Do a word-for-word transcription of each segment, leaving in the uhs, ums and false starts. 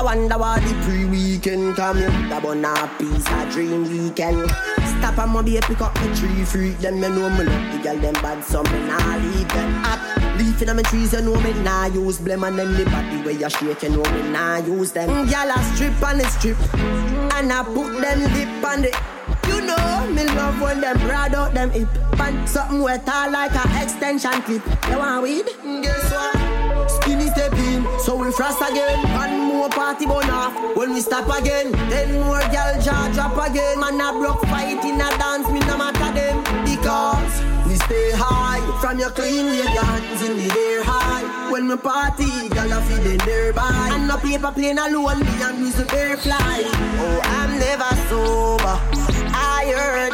wonder why the pre-weekend come in. The bun a piece a dream weekend. Stop and maybe pick up the tree freak. Them you know me love the girl them bad, so me nah leave them up. Leaf in my trees, you know me nah use blame. And then the body where you shake, you know me nah use them. Girl a strip and a strip, and I put them lip on the. You know me love when them broad out them hip. And something wet all like a extension clip. You want weed? Guess what? Skinny step in, so we frost again. One more party burn off, when we stop again. Then more girl jaw drop again. Man a broke fight in a dance, me no matter them. Because we stay high, from your clean with your hands in the air high. When we party, girl a feeling thereby. And no paper plane alone, me and music air fly. Oh, I'm never sober. I heard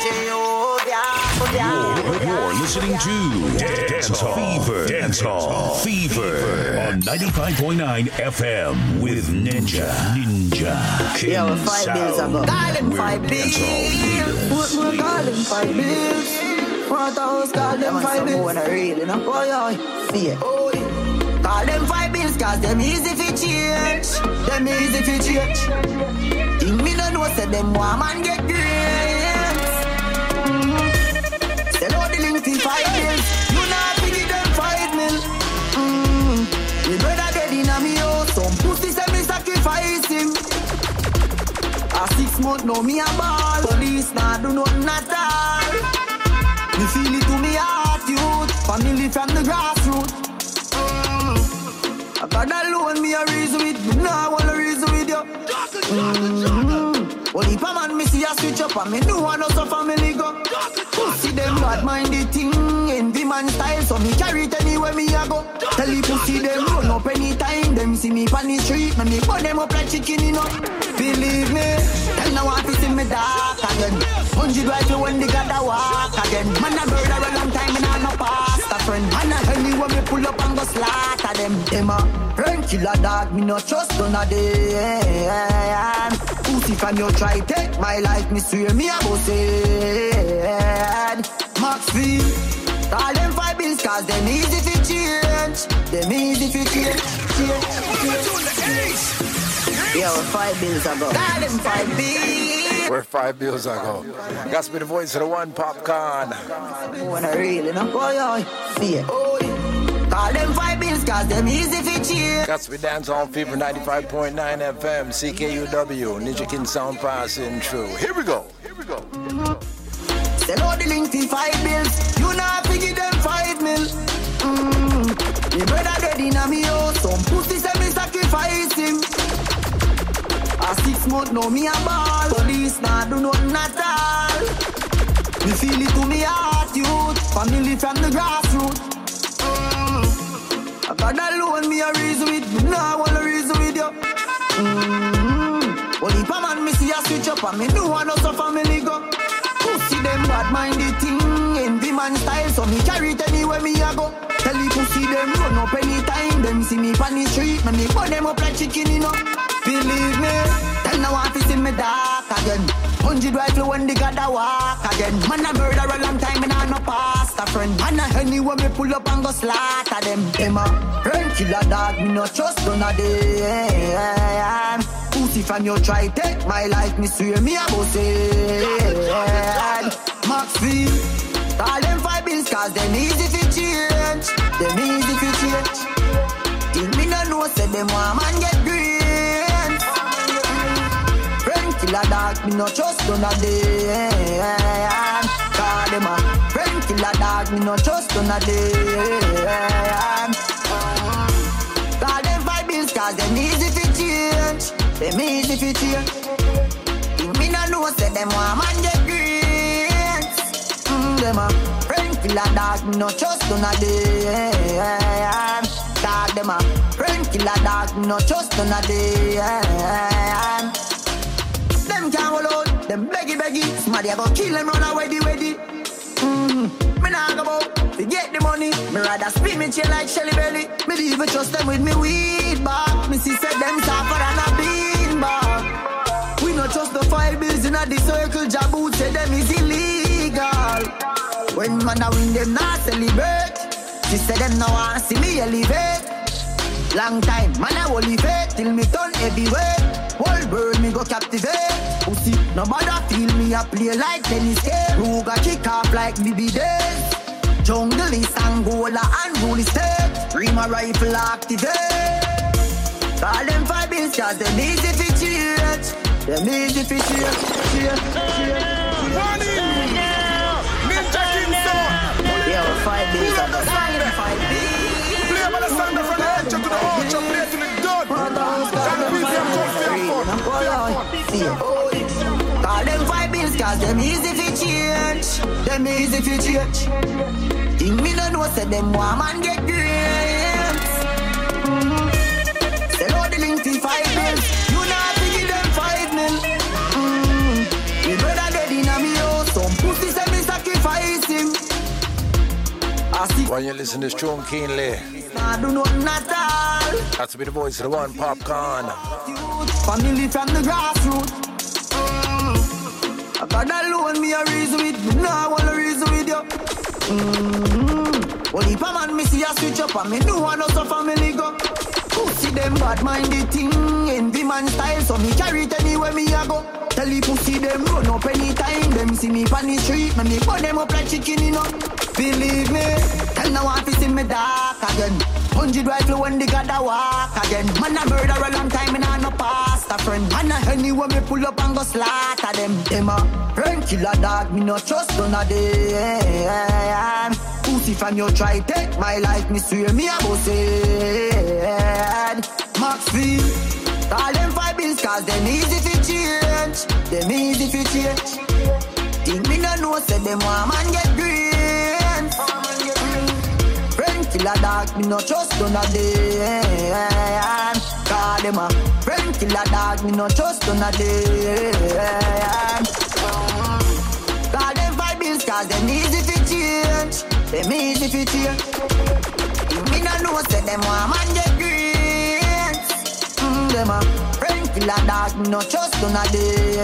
You're, you're listening to Dancehall Fever. Dancehall Fever on ninety-five point nine F M with Ninja. Ninja. King yeah, five Sound. bills ago. Call five bills. What more call them five bills? What else call them five bills? When I read it, oh yeah, fear. Oh yeah. Call them five bills, cause them easy fi change. Them easy fi change. Think me no know, say them want man get grades. Mm-hmm. Sell out the link fi five bills. You not fi give them five mil. Mm-hmm. Me brother dead inna me house. Some pussy say me sacrifice him. A six month now me a ball. Police nah do nothing at all. Me feel it to me heart, youth. Family from the grassroots. I got alone, me a reason with you. No, I want a reason with you. Mm-hmm. Well, if a man me see a switch up and me know I know so family go. See them bad minded thing, envy man style, so me carry it anywhere me a go. Tell the pussy them run up anytime, them see me on the street, me me put them up like chicken, you know. Believe me, tell no one to see me dark again. Hundred rifle when they got the walk again. Man a murder a long time, and I no past a friend. And I tell me when me pull up and go slaughter them. Them a friend killer dog, me no trust none of them. Pussy from you try take my life, me swear me a go sad. Max V, call them five bills, cause them easy to change. Them easy to change. Change, change, change. Yo, five bills ago. Call them five bills. Where five bills ago. Got to be the voice of the one popcorn. When I really know, boy, I fear. Call them five bills, cause them easy to change. Got to be Dancehall Fever ninety-five point nine F M, C K U W, Ninja King Sound passing through. Here we go. Here we go. Sell out the link to five bills. You not figure them five mil. Mmm. Me brother dead inna me house. Some pussy say me sacrifice him. A six month now me a ball. Police nah do nothing at all. Me feel it to me heart, youth. Family from the grassroots. Mm. I got alone, me a reason with you. No, I want a reason with you. Mm-hmm. Well, if a man me see a switch up and me know I know so family go. Pussy them bad minded thing, envy man style, so me carry it anywhere me a go. Tell the pussy them run up anytime, them see me on the street, man me put them up like chicken, you know. Believe me, tell no one to see me dark again. Hundred rifle when they got the walk again. Man a murder a long time and I no past a friend. And a anywhere me pull up and go slaughter them. Them a friend killer dog, me no trust none of them. Pussy from you try take my life, me swear me a go sad. Max V, call them five bills cause them easy to change. Them easy to change. Think me no know say them want man get green. Killer dog, me no trust none of them. Call them a friend killer dog, me no trust none of them. Call them five bills, cause them easy to change. Them easy to change. Me no know say them want man get greens. Mm, them a friend killer dog, me no trust none of them. Call them a friend killer dog, me no trust none of them. Them can't hold out, them beggy beggy. Somebody a go kill them, run away the weddy. Mm-hmm. Me nah go bout to get the money. Me rather spin me chill like Shelly Belly. Me even trust them with me weed bag. Me see said them tougher than a bean bag. We not trust the five bills in a the circle. Jaboot say them is illegal. When man a win them not celebrate. She said them no want see me elevate. Long time, man, I only faith till me turn heavyweight. Whole world me go captivate. Pussy, nobody feel me a play like tennis game. Ruga kick off like B B days. Jungle is Angola and rule is state. Rima rifle activate. Call them five bills cause them easy to change. Them easy to change. Money! Ninja Kingston! Yeah, five bills are the five bills. Play by the sound from the edge to the arch and play to the dot. Call them five bills cause them easy to change. Them easy to change. Think me no know say them want man get grants. Say no the link to five bills. You not to give them five mil. Mm. Me brother dead in a me house. Some pussy say me sacrifice him. I see. When you listen to Strong keenly, I do nothing at all. that's to be the voice of the one Popcorn. Family from the grassroots. Mm. I got alone me a reason with me. No, I want a reason with you. Mm-hmm. Only if a man me see a switch up and me know I know so family go. Who see them bad minded thing? Envy man style, so me carry it anywhere me a go. Tell the pussy them run up anytime. Them see me on the street, me me put them up like chicken, you know. Believe me, tell no one to see me dark again. Hundred rifle when they got a walk again. Man a murder a long time and I no past a friend. Man a anywhere me pull up and go slaughter them. Them a friend killer dog, me no trust none of them. Pussy from you try take my life, me swear me a go sad. Maxfield, call them five bills cause them easy to change. Them easy to change. Think me no know say them want man get grants. Friend killer dog, me no trust none of them. Call them a friend killer dog, me no trust none of them. Call them five bills cause them easy to change. Them easy to change. Me no know say them want man get grants. Mm, them a friend killer dog, me no trust none of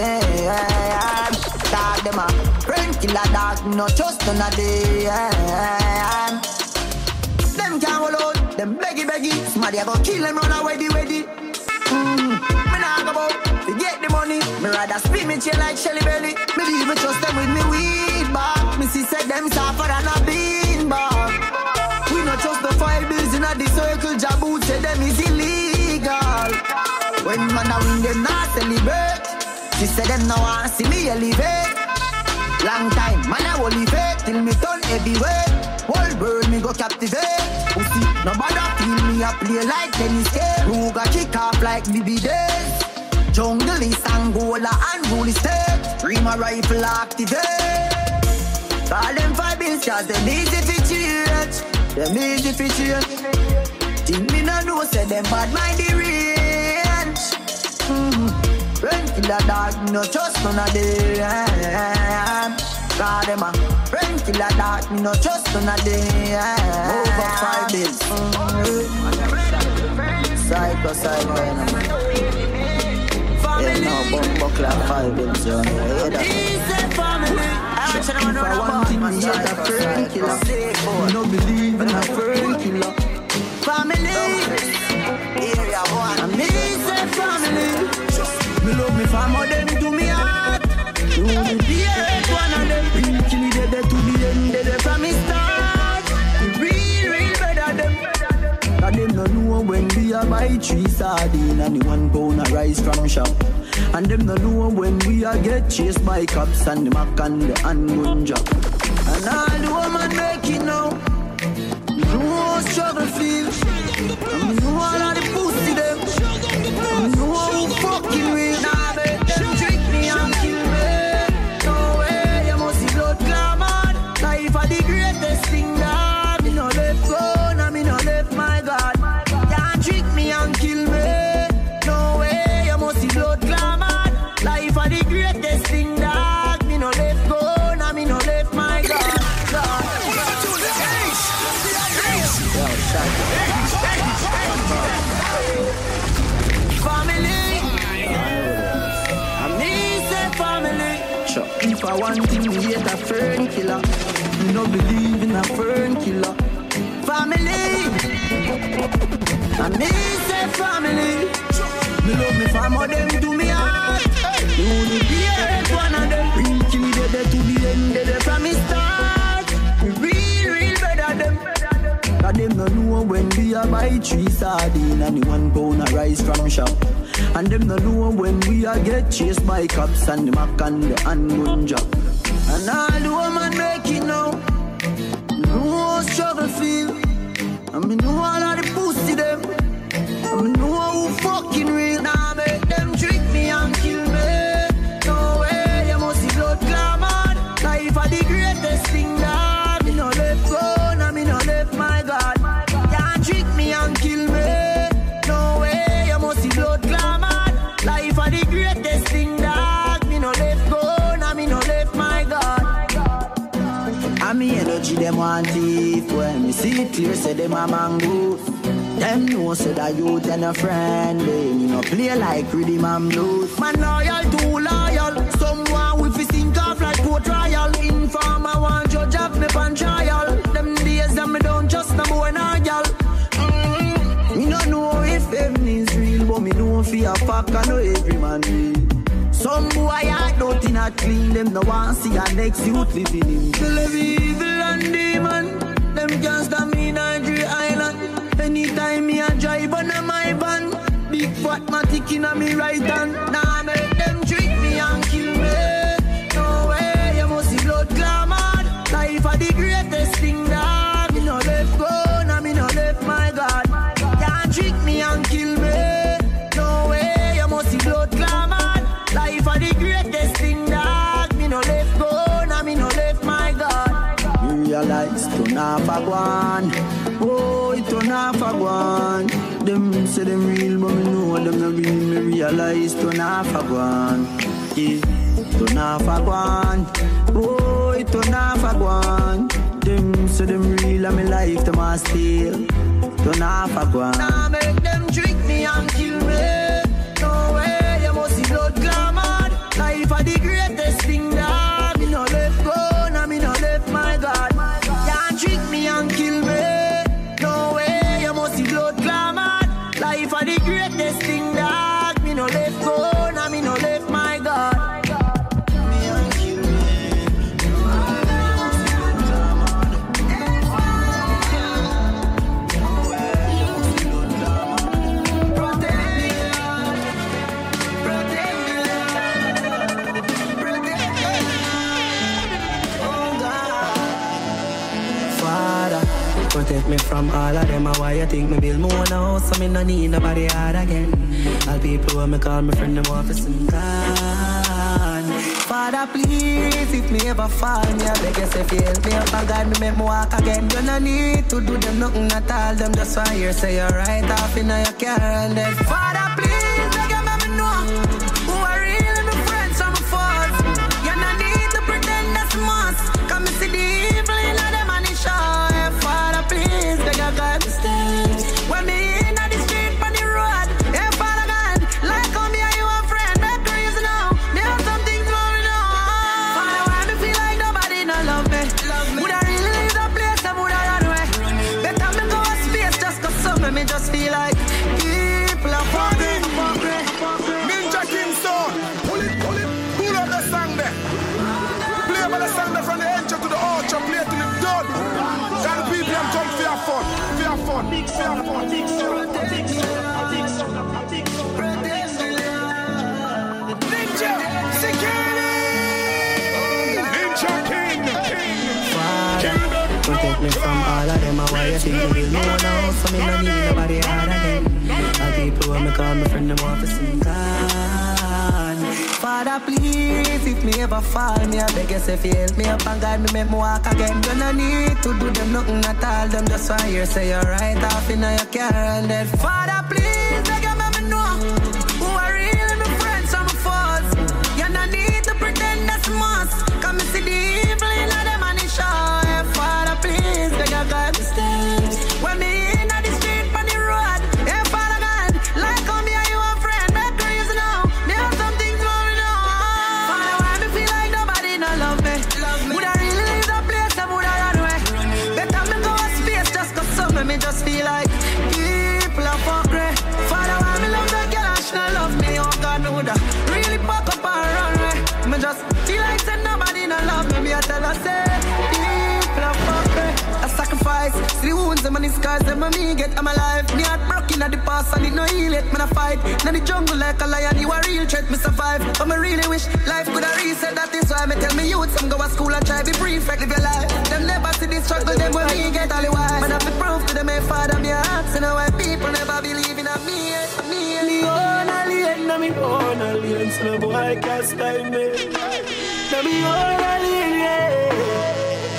them. Dog them a friend killer dog, me no trust none of them. Them can't hold out, them beggy beggy. Somebody a go kill them, run away the ready. Mm, me nah go about to get the money. Me rather spin me chill like Shelly Belly. Me even trust them with me weed bag. Me see said them suffer than a bean bag. We not trust the five bills in a the circle. Jaboot say them is illegal. When man a win them not celebrate. She said them now want see me elevate. Long time man a only faith till me turn heavyweight. Whole world me go captivate. Pussy, nobody feel me a play like tennis game. Ruga kick off like B B days. Jungle is Angola and rule is state. Rima rifle activate. Call them five bills cause them easy to change. Them easy to change. Think me no know say them bad mind the range. Mm-hmm. Friend killer dog, me no trust none of them. Call them a friend killer dog, me no trust none of them. Over five bills. Mm-hmm. Side by side, man. Yeah, no, bump buckle at five bills, you know. Easy family. If I want thing, me had a friend killer. Me no believe in a friend killer. Family. Area one. I'm easy family. Me love me family, them to me heart. You will be a one of them. Real kill it dead to the end, dead from me start. Real, real better them. Cause them no know when we a buy three sardine and the one pound a rice from shop. And them no know when we a get chased by cops and the mac and the handgun job. And all the woman making now, no struggle feel. And know all of the pussy them. And know who fucking real. Nah, bet them trick me and kill me. No way, you must see blood glamour. Life are the greatest thing that me no left go, nah me no left my God. Can't trick me and kill me. No way, you must see blood glamour. Life are the greatest thing that me no left go, nah me no left my God. God. Yo, shut family, I'm easy family. Sure. If I want thing, me hate a fern killer. Me no believe in a fern killer. Family. And me say family. Me love me from all them to me heart. You only be a one of them. Real kill me dead to the end, dead from me start. Me real, real better them. Cause them no know when we a buy three sardine and the one pound of rice from shop. And them no know when we a get chased by cops and the mac and the handgun job. And all the woman make it now. No struggle feel. And me know all of the pussy them. And me know who fucking real. Now make them trick me and kill me. No way, you must see blood glamour. Life are the greatest thing that. Me no left go, now me no left my God. Can't trick me and kill me. No way, you must see blood glamour. Life are the greatest thing that. Me no left go, now me no left my God. And me energy them want thief. When me see it clear, say them a mango. Them know say that youth and a friend. They me no play like rhythm and blues. Man loyal, too loyal. Someone with his sink off like court trial. Informer want judge of me pan trial. Them days that me don't trust no boy nor girl. Mm-hmm. Me no know if heaven is real, but me know for a fact I know every man real. Some boy I don't think not clean. Them no want see a next youth living in. Kill every evil and demon. Them can't stop me in Nigeria Island. Anytime me a drive on my van, big fat matic in a me right hand. Now make them trick me and kill me. No way, you must see blood glamour. Life are the greatest thing that. Me no left go, now me no left my God. Can't trick me and kill me. No way, you must see blood glamour. Life are the greatest thing that. Me no left go, now me no left my God. Me realize to not a one. Oh, it don't have a one. Them say them real, but me know them not real. Me realize don't have a one. Yeah, don't have a one. Oh, it don't have a one. Them say them real, and me life them a steal. Don't have a one. Now make them trick me and kill me. No way, you must see blood glamour. Life are the greatest thing that. Me no left go, now me no left my God. Can't trick me and kill me. Blood glamour, life are the greatest thing that. Me no left go, now me no left my God. Me and kill me. Protect me, protect me, protect me. Oh God, Father. Protect me from all of them. Why you think me build me one house, so me no need nobody hard again. All people when me call me friend, them want for some God. Father, please, if me ever fall, me I beg you say if you help me up, God, me make me walk again. You no need to do them nothing at all. Them just want hear say you're right off in your car and then Father, please, beg you let me know who are really my friends and my foes. You no need to pretend that's must. Come and see the evil in them and it show. Please, beg a God, when me in the street on the road, hey, Father God, like how me and you a friend, make reason now, there are some things going on. Father, why me feel like nobody no love me? Would I really leave the place, I would I run away? Better me go a space, just cause some of me just feel like people are fucking, fucking, fucking. Ninja King Sound, pull it, pull it, pull up the song there. Play about the song there from the entry to the archer, play to the done. And the people come for your fun, for your fun, for your fun. Ninja, security! Ninja King, King, protect me from all of them. Why you think me will know now? So me no need nobody hard again. All people when me call me friend, them want for some God. Father, please, if me ever fall, me I beg you say if you help me up and God, me make me walk again. You no need to do them nothing at all. Them just want hear say you're right off in your car and then Father, please, beg you let me know who are really my friends and my foes. You no need to pretend that's must. Come and see the evil in them and it show. Hey, Father, please, beg you God, when me in the street on the road, hey, Father God, like how me and you a friend, make reason now, there are some things going on. Father, why me feel like nobody no love me? Would I really leave the place, I would I run away? Better me go a space just cause some of me just feel like people are tell us, say, people are fucking. I sacrifice, see the wounds and the scars that me get. I'm alive, me heart broken at the past and it no heal it. Man I fight, in the jungle like a lion, you a real threat, me survive. But me really wish life could have reset. That is why me tell me youth, some go to school and try be prefect, live your life. Them never see the struggle, them when me get all the wise. Man I have to prove to them, my father, me heart. So now why people never believe in me, me, me own alien, na me own alien. So no boy can't style me. Na me own alien, yeah.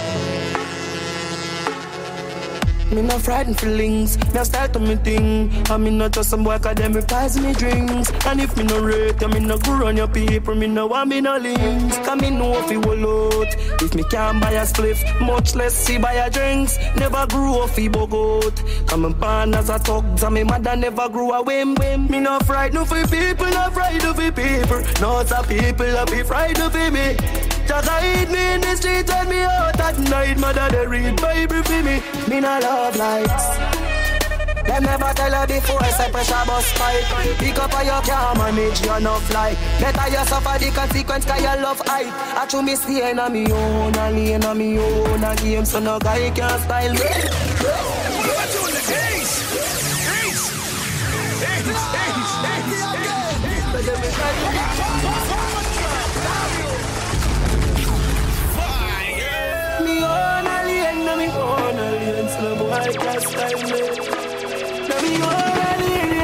Me no frightened feelings, me a start to me thing. I me not just some boy cause them reprise me drinks. And if me no rate, I me no go run your people. Me no want me no links, cause me know if he will out. If me can't buy a spliff, much less see buy a drinks. Never grew up he bogot. Come and pan as a thugs and me mother never grew a whim whim. Me no frightened for people, no frightened for people. No some people I be frightened for me. Just hide me in the street when me out at night. Mother they read Bible for me. Me no love lights. Them never tell her before I say pressure bus fight. Pick up on your car, manage you no fly. Better you suffer the consequence cause you love hype. I true me stay in a me own, a lane a me own a game. So no guy can style me. Me own a lane, no me own a lane. So no boy can style me. No me own a lane,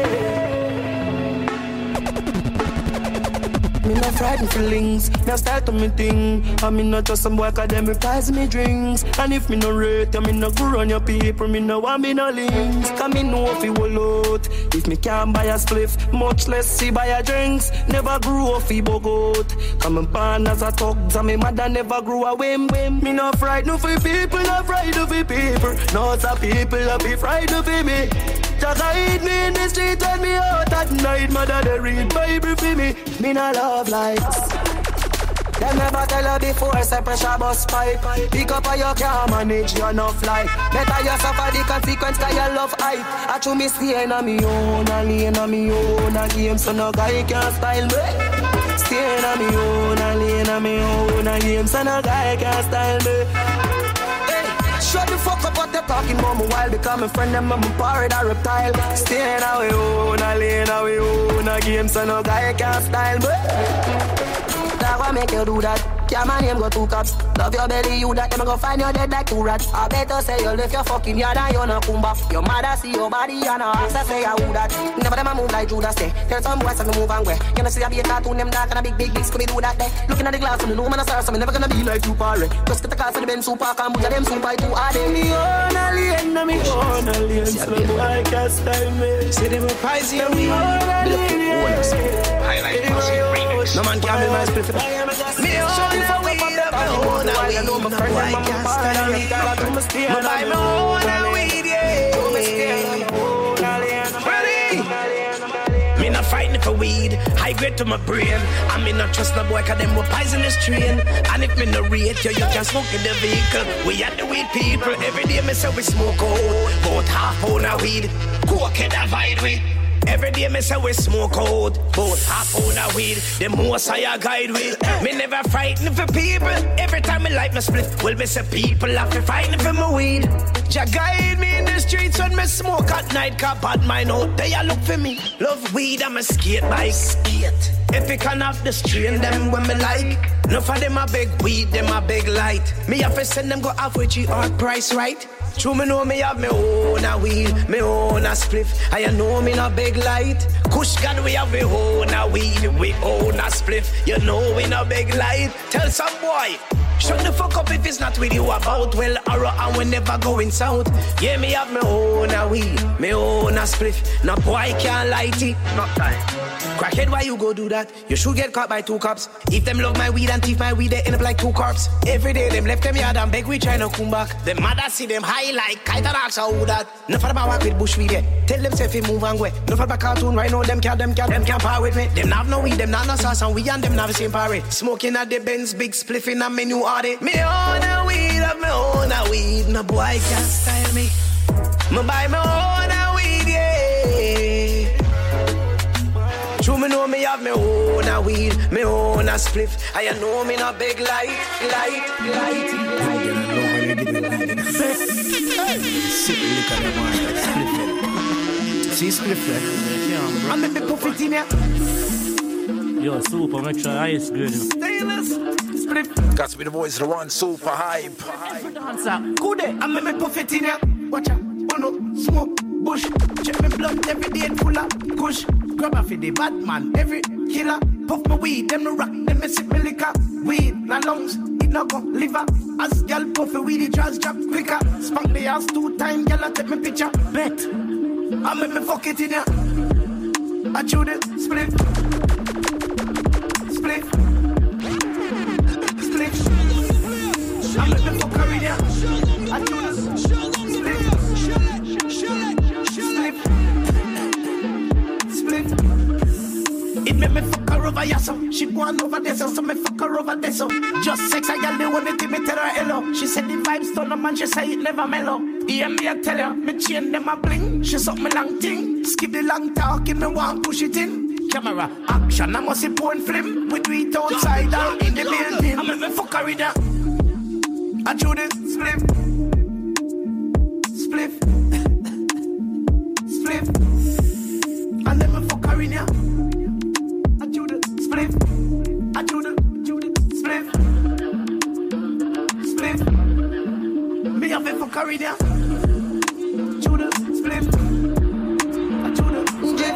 yeah. Me no frightened feelings, me start to me thing. I me not just some boy cause them reprise me drinks. And if me no rate, I me no go run your people. Me no want me no links, cause me know if he will out. If me can't buy a spliff, much less see buy a drinks. Never grew up he bogot. Come and pan as a thugs and me mother never grew a whim whim. Me no frightened for people, no frightened for people. No some people I be frightened for me. Just hide me in the street when me out at night. Mother they read Bible for me. Me no love lights. Them never tell her before say pressure bus pipe. Pick up on your car, manage you no fly. Better you suffer the consequence cause you love hype. I true me stay in a me own, a lane a me own a game. So no guy can style me. Stay in a me own, a lane a me own a game. So no guy can style me. Shut the fuck up what they're talking about me while become a friend them I'm a pirate or reptile. Stay in a we own, a lane a we own a game. So no guy can style me. That what make you do that? Yeah, my name go two cops. Love your belly, you that. Them go find you dead like two rats. I better say you left your fucking yard and you no come back. Your mother see your body and her ass say I who that. Never them a move like Judas say. Tell some boys to move and way. You know see I be a cartoon, them dark and a big big big scooby do that day. Looking at the glass from the room and I saw some never gonna be like you party. Just get the car to the Benz super car and put them super too hard. Me own a lane, me own a lane. So boy can't style me. See them prize here we highlight remix. No man can be my split. Me own for weed, my own a weed. No boy can't style me. Me buy my own a weed, yeah. Ready? Me not fighting for weed. High grade to my brain. I me not trust no boy cause them will poison this train. And if me no rate you, you can smoke in the vehicle. We are the weed people. Every day me say we smoke out. About half pound of weed. Coke can divide we. Every day me say we smoke out. Both half pound of weed. The most I guide with. Me never fighting for people. Every time me light my split, well me say people have to fighting for my weed. Ja guide me in the streets when me smoke at night. Cause bad mind out they a look for me. Love weed I'm a skate bike. Skate. Epic and off the strain them when me like. No for them a big weed, them a big light. Me have to send them go halfway G or price right. True me know me have me own a weed, me own a spliff. I know me no big light. Kush God we have me own a weed, we own a spliff. You know we no big light. Tell some boy, shut the fuck up if it's not with you about. Well, arrow and we never going south. Yeah, me have me own a weed, me own a spliff. No boy can't light it, not time. Crackhead, why you go do that? You should get caught by two cops. If them love my weed and thief my weed, they end up like two corpse. Every day them left them yard and beg we try to come back. Them mother see them high like kite and ask how that. No for them walk with bush weed, yeah. Tell them say move and go. No for the cartoon right now, them can't, them can't, them can't power with me. Them have no weed, them not no sauce and we and them not the same party. Smoking at the Benz, big spliffing and me new hardy. Me own a weed, of me own a weed. No boy can't style me. Me buy me own a weed, yeah. True me know me have me own own a weed, me own a spliff. I know me not big light, light, light. Hey, sit look at the man, spliff. See spliff there? Yeah, I'm the puff in here. Yo, super, make sure ice good. Stainless, spliff. Got to be the voice of the one, super hype. Good day, I'm the puff in here. Watch out, bono, smoke, bush. Check me blunt every day full of kush. Grab a for the bad man, every killer. Puff my weed, them no rock, them me sip me liquor. Weed, na lungs, it no go liver. As girl puff the weed, it just drop quicker. Spank the ass two times, girl I take me picture. Bet, I make me fuck it in ya. I chew the split. Split. Split. I make me fuck her in ya. I chew the split. Split. Split. It make me fuck her over here, so she go on over there, so, so me fuck her over there, so just sex, I got the one that me tell her hello. She said the vibes turn up and she say it never mellow. Hear me, I tell her, me chain them a bling. She suck me long thing, skip the long talk, me want push it in. Camera, action, I must see porn film. We do it outside or in the building. I make me fuck her with her. I chew the spliff. Spliff. Spliff. And then me fuck her in here. Spliff, I do the, do the spliff, spliff. Me have it for carry there. Do the spliff, I do the dip,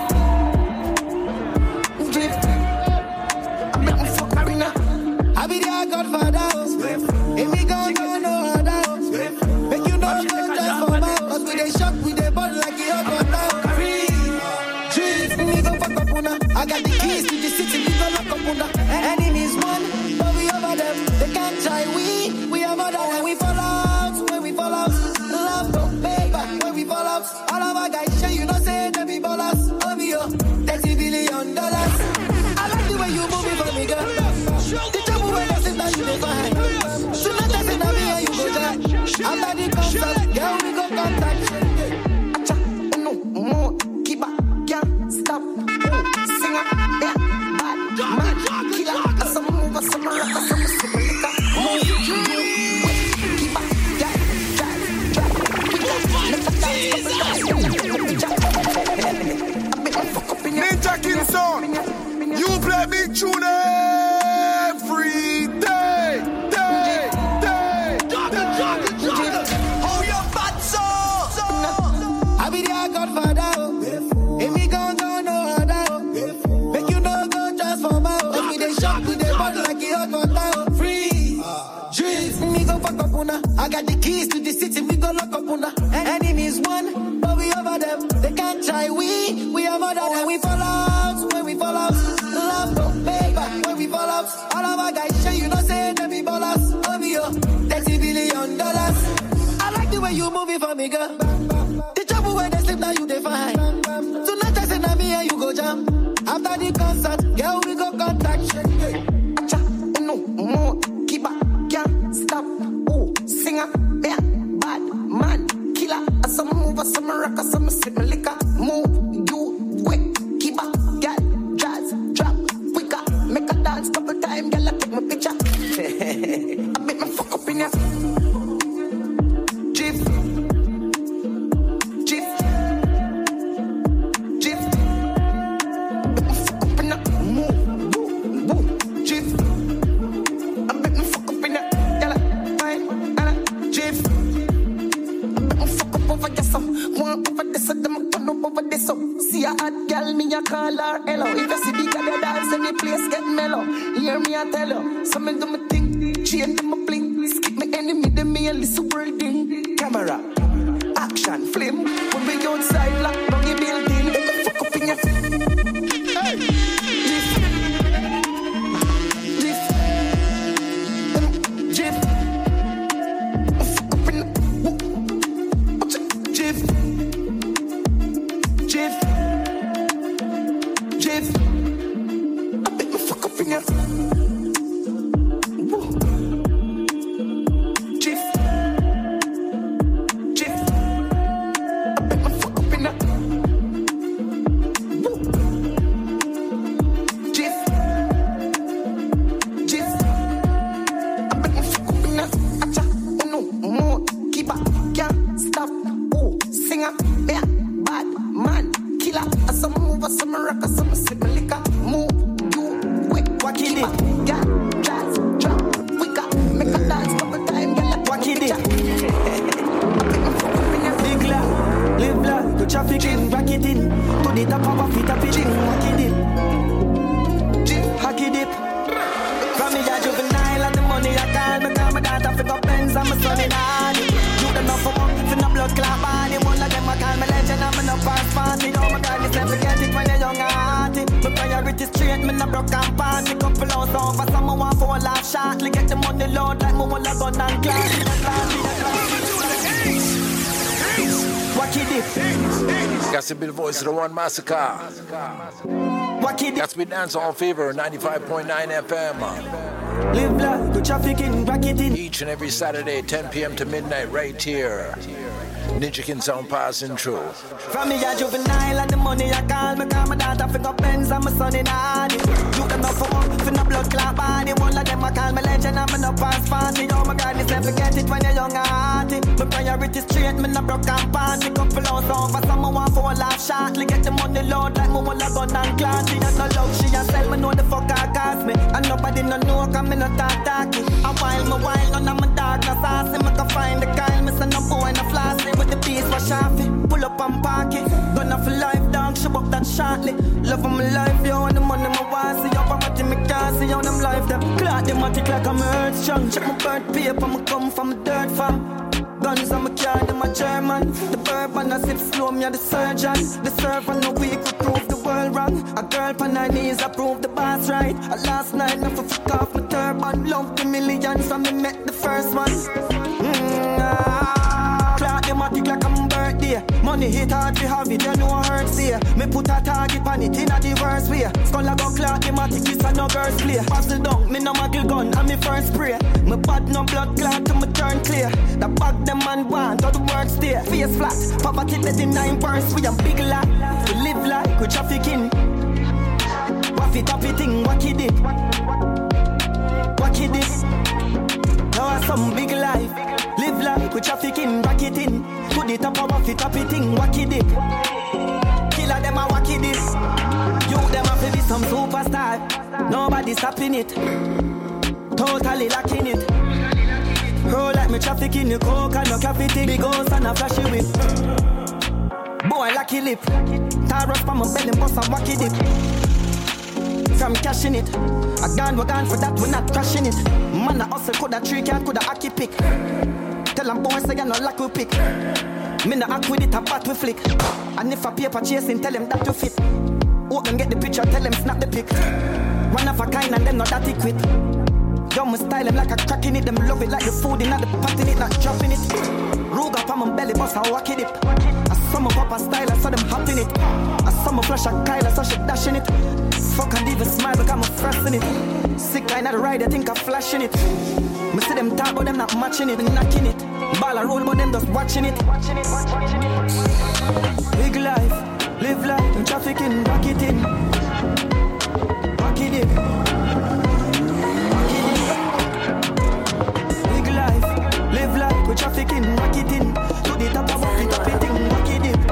dip. I make me for carry now. I be their godfather, spliff. If me gon' go no other, spliff. Make you know no just for my cause we they shock, we they ball like you up on now. Carry, drip. Me go fuck up on her. I got the keys to the city. Enemies one, but we over them. They can't try we, we are more than when we fall out, when we fall out. Love don't pay back when we fall out. All of our guys say you know say they be ballers. Of you, thirty billion dollars. I like the way you move it for me, girl. The trouble when I sit down you define. Soon as I say now me and you go down. After the concert, girl we go contact. Acha, no more, keep back, can't stop. Singer, yeah. Man, killer, some move, some rock, some super liquor. Move, you, keep up, yeah, drive, drive, Ninja Kingston, you play big tune every day, day, day, day. Oh, your bad soul. I be their godfather. If me gon' go no other. Make you no go just for my own. Make me they shock with the body like you hot water. Free, dreams. Me go fuck up on her. I got the keys to the city. We go lock up on her. Enemies one, but we over them. They can't try we. We are more than when we fall out. When we fall out, love don't pay back. When we fall out, all of our guys say you know say they be ballers. Of you, thirty billion dollars. I like the way you move it for me, girl. The trouble when they sleep now you define. Tonight I say now me and you go jam. After the concert, girl, we go contact. Acha, no more, keep up, can't stop. Oh, singer, yeah, bad man, killer. Some move, some rock, some sip liquor. Move, you, quick, keep up, girl, jazz, drop, quicker. Make a dance couple times, girl, I take my picture. I make me fuck up in ya. Jiff. See a hot girl, me a call her hello. If you see the girl dance, any place get mellow. Hear me a tell you, so me do me thing, chain to my bling. Skip me enemy, them me a listen wording. Camera, action, flame. When we outside, lock down your building. Let me fuck up in your. Hey, lift, lift, jiff. Fuck up in the. Jiff. Jiff, Jiff, I bet me fuck up in ya. Jiff, Jiff, I bet me fuck up in ya. Jiff, up some rock, some sip liquor. Move, you, quick, What you did? Got, jazz, drop, quicker. Make a dance couple time, get like What you did? Big love, live love, go traffic in, back it in. To the top of a feet, up it in, what you did? Hack it dip. From me a juvenile and the money I call me, call my daughter for go Benz and my son in Hardy. You them not for money, for no blood clot body. One of them I call me legend and me no pass party. Oh my God, this never get it when you're young and hearty. My priority straight, me no broke and party. Couple hours over, some I want for a laugh shortly. Get the money load like me want a gun and class. What you did? Got to be the voice of the One Massacre. What you did? That's me dance on Fever ninety-five point nine F M. Live life, go traffic in, back it in. Each and every Saturday, ten p.m. to midnight, right here. Ninja King sound passing through. From me a juvenile and the money I call me, call my daughter for go Benz and my son in Hardy. You them not for money, for no blood clot body. One of them I call me legend and me no pass party. Oh my God, this never get it when you're young and hearty. My priority straight, me no broke and party. Couple hours over, some I want for a laugh shortly. Get the money load like me want a gun and classy. That's no love, she a sell me know the fuck I cost me. And nobody no know, cause me no talk talky. A while, me while, none of my dog no saucy. Me can find the kind, me say no boy no flossy. With the piece for sharpie, pull up and park it. Gonna for life, dog, show up that shortly. Love of my life, yo, and the money my wife. See up, I'm at me can't see on them life, them. Clock them matic like I'm earth strong. Check my bird paper, me come from a dirt farm. Guns on my car, them a German. The bourbon I sip slow, me a the surgeon. The servant no weak, we prove the world wrong. A girl on her knees, I prove the boss right. A last night, never fuck off my turban. Love the millions, so me met the first one. Mm, ah. Clock them matic like I'm birthday. Money hit hard, we have it, you know I hurt see. Me put a target on it in a diverse way. Skull a go clock, them matic, this a no girls play. Puzzle down, me no muggle gun, and me first spray. Me bad no blood clot to me turn clear. The bag them man want, all the work stay. Face flat, poverty let in nine purse. We a big lot, we live like we traffic in. Waffy tappy thing, what he did? What he did? Now some big life. Live like we traffic in, back it in. Put it up, waffy tappy thing, what he did? Killer them a what he did. You them a be some superstar. Nobody stopping it. Totally lacking it. Roll like me traffic in the coke and no coffee thing. Big house and a flashy whip. Boy lucky lip. Tar up on my belly, bust and wacky dip. From cashing it. A gun, we gone for that, we not crashing it. Man a hustle, coulda tree can, coulda hockey pick. Tell them boys say you no luck we pick. Me no act with it, a bat we flick. And if a paper chasing, tell them that you fit. Hope them get the picture, tell them snap the pic. One of a kind and them not that equipped. Yo, me style them like a crack in it. Them love it like the food in it, the pot in it, not dropping it. Rug up on my belly, bust and walk it dip. I saw my papa style, I saw them hot in it. I saw my flash a Kyle, I saw she dashing it. Fuck and even smile, because I'm frosting it. Sick guy not ride, I think I'm flashing it. Me see them talk, but them not matching it, knocking it. Ball a roll, but them just watching it. Big life, live life, and traffic in, back it in. Back it in. Live life, we traffic in, rock it in. To the top of it, top it in, rock it in.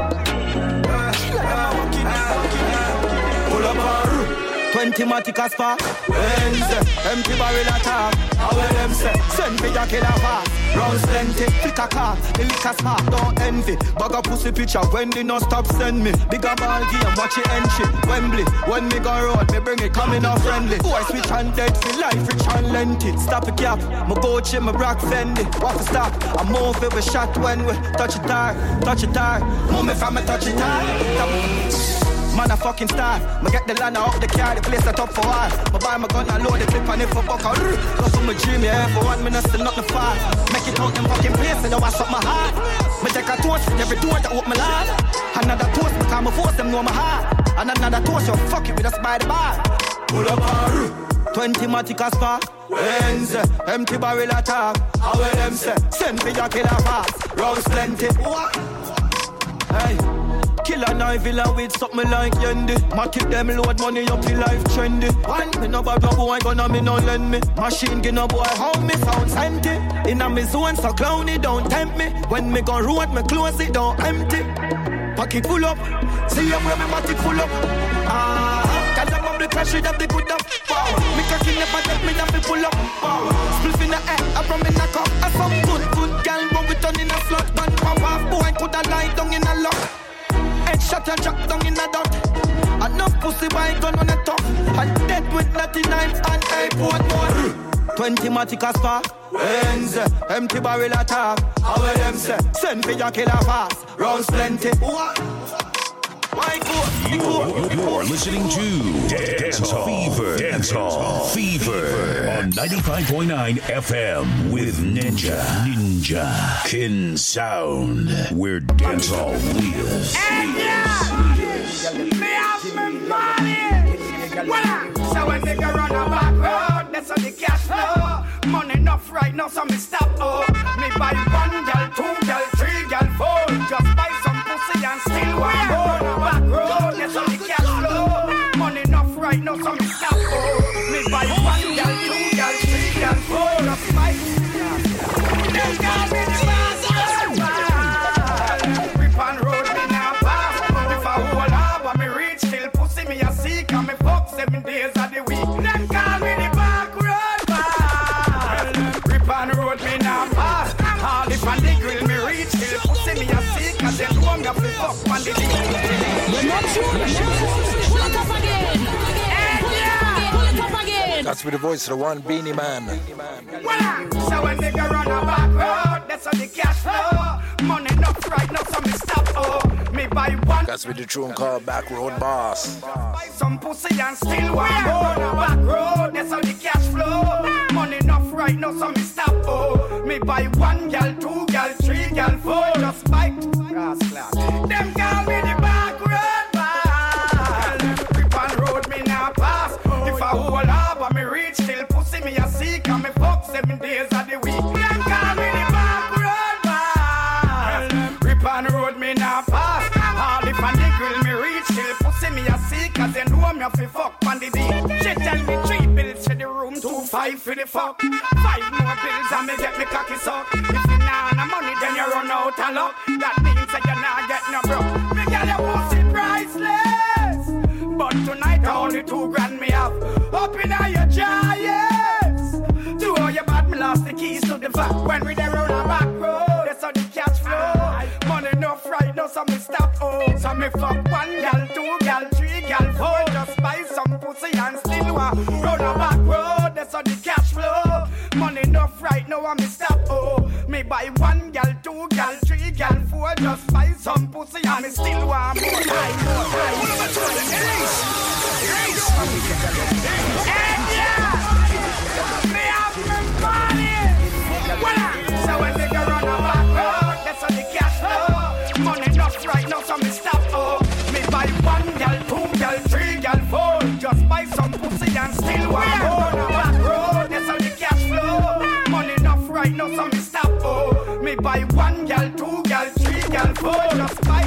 Pull up our twenty matic as far. Wednesday, empty barrel attack. How will them say? Send me your killer fast. Rounds plenty, flick a car, the liquor spark. Don't envy, bag a pussy picture. When they no stop send me. Bigger ball game, watch it entry. Wembley, when me go road, me bring it coming off friendly. Boy switch and dead, me life rich and lengthy. Stop a gap, my Gucci, my rock Fendi. What to stop, I move it with shot when we touch it hard, touch it hard. Move me from me touch it hard. Man a fucking star. Me get the land up the car, the place that up for all. Me buy my gun and load the clip and if I buck out. Go for my dream, yeah, for one minute still not the far. Make it out them fucking place and I wash up my heart. Me take a toast with every door that open my lad. Another toast because my force them know my heart. And another toast, you fuck it with us by the bar. Pull up our twenty matic as far. Wednesday, empty barrel attack. How will them say? Send me your killer fast. Rounds plenty. What? Hey. Killer knife villa with something like Yendi. Ma kill them load money up in life trendy. One me no bad no boy gonna me no lend me. Machine gun no boy how me sound empty. Inna me zone so clowny don't tempt me. When me go road me close it don't empty. Pocket full up, see you where me matic full up. Ah, cause I'm on the trash, you have the good up. Me cocky never let me have to pull up. Spliff in the air, I from in a cup. I some good, good girl, but we turn in a slut. But pop off, boy, coulda lie down in a lock. Headshot and drop down in a duck. Enough pussy, boy, gun on the top. And dead with ninety-nine and airport more. Twenty matic a spark. Ends, empty barrel attack. How will them say? Send for your killer fast. Rounds plenty. What? You're, you're listening to Dancehall Fever. Dancehall Fever on ninety-five point nine F M with Ninja. Ninja Kin Sound, where dancehall lives. And yeah, me have my money. Well, so when they go run a back road, that's how the cash flow. Money enough right now, so me stop. Oh, me buy one girl, two girl, three girl, four. Just buy some pussy and still one more. Back road, that's how the cash flow. Money enough right now, so me stop. Oh, me buy one girl, two girl, three girl, four. Just buy. Them girls be the boss. Rip on road, me now pass. If I hold up, I me reach till pussy me a seek and me fuck seven days of the week. Them call me the back road boss. Rip on road, me now pass. All if on the grill me reach till pussy me a seek and them long up me fuck on the dick. We're not sure. Pull it up again. Pull it up again. That's with the voice of the one Beanie Man. Well, so when they go run a back road, that's how the cash flow. Money enough right now, so me stop. Oh, me buy one. That's with the tune called Back Road Boss. Buy some pussy and still one more. Back road, that's how the cash flow. Money enough right now, so me stop. Oh, me buy one girl, two girl, three girl, four. Just buy. Them call me the back road boss. Rip on road, me now pass. If I hold up, I me reach till pussy me a seek and me fuck seven days of the week. Them call me the back road boss. Rip on road, me now pass. All if on the grill me reach till pussy me a seek, cause they know me a fi fuck on the day. She tell me three bills for the room, two five for the fuck. Five more bills and me get me cocky suck. If you nah no money, then you run out of luck. That means that you nah get no broke. Me get your pussy priceless. But tonight only two grand me have. Up in your jar, yes. Do all your bad, me lost the keys to the van. When we there on a back road, that's how the cash flow. Money enough right now, so me stop. Oh, so me fuck one gal, two gal, three gal, four. Just buy some pussy and still one. Round a back road, that's how the cash flow. Money enough right now, and me stop. Oh, me buy one gal, two gal, three gal, four. Just buy some pussy and me still want more. I know, I and yeah, me have my money. Well, so when they go run a back road, that's how the cash flow. Money enough right now, so me stop. Oh, me buy one gal, two gal, three gal, four. Just buy some pussy and still one more. Back road, that's how the cash flow. Money enough right now, so me stop. Oh, me buy one gal, two gal, three gal, four. Just buy.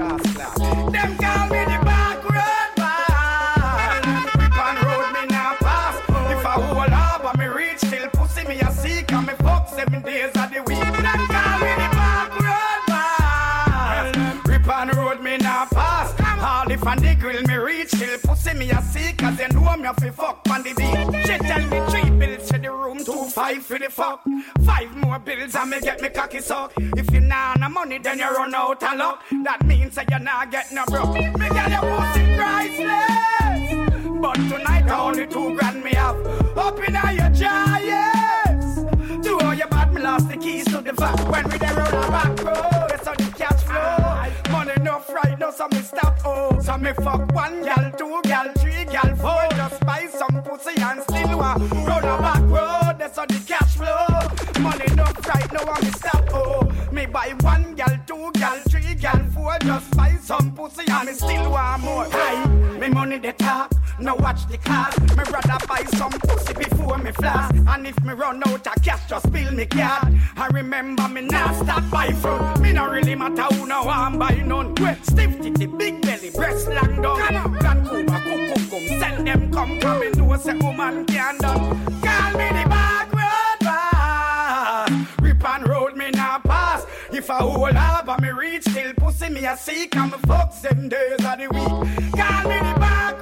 Them call me the back road boss. Rip on road, me now pass. If I hold up, I me reach till pussy me a seek and me fuck seven days of the week. Them call me the back road boss. Rip on road, me now pass. All if on the grill me reach till pussy me a seek, cause they know me a fi fuck on the beat. She tell me three bills for the room, two five for the fuck. Five more bills and me get me cocky suck. If you nah no money, then you run out of luck. That means that you nah get no broke. Me get your pussy priceless. But tonight only two grand me have. Up in your jar, yes. Do all your bad, me lost the keys to the van. When we there on the back road, that's how the cash flow. Money enough right now, so me stop. Oh, so me fuck one gal, two gal, three gal, four. Just buy some pussy and still one. Round the back road, that's how the cash flow. Money enough right now, and me stop. Oh, me buy one gal, two gal, three gal, four. Just buy some pussy and me still want more. Aye, me money the top, now watch the card. Me rather buy some pussy before me flash. And if me run out of cash, just spill me card. I remember me now stop by front. Me not really matter who now I'm buy none. Well, stiff titty, big belly, breast long down. Vancouver, cook, cook, come, sell them come. Come and know say woman can done. Call me the back road boss. Rip and road me now pass. If I hold up and me reach till pussy me a seek and me fuck seven days of the week. Call me the back